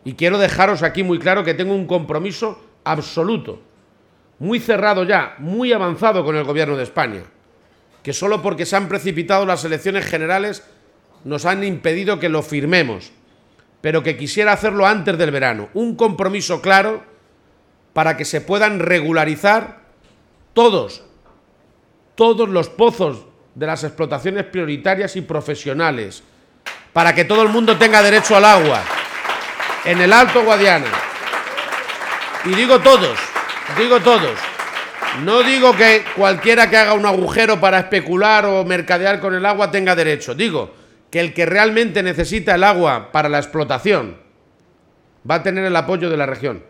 Y quiero dejaros aquí muy claro que tengo un compromiso absoluto, muy cerrado ya, muy avanzado con el Gobierno de España, que solo porque se han precipitado las elecciones generales nos han impedido que lo firmemos, pero que quisiera hacerlo antes del verano. Un compromiso claro para que se puedan regularizar todos los pozos de las explotaciones prioritarias y profesionales, para que todo el mundo tenga derecho al agua en el Alto Guadiana. Y digo todos, no digo que cualquiera que haga un agujero para especular o mercadear con el agua tenga derecho, digo que el que realmente necesita el agua para la explotación va a tener el apoyo de la región.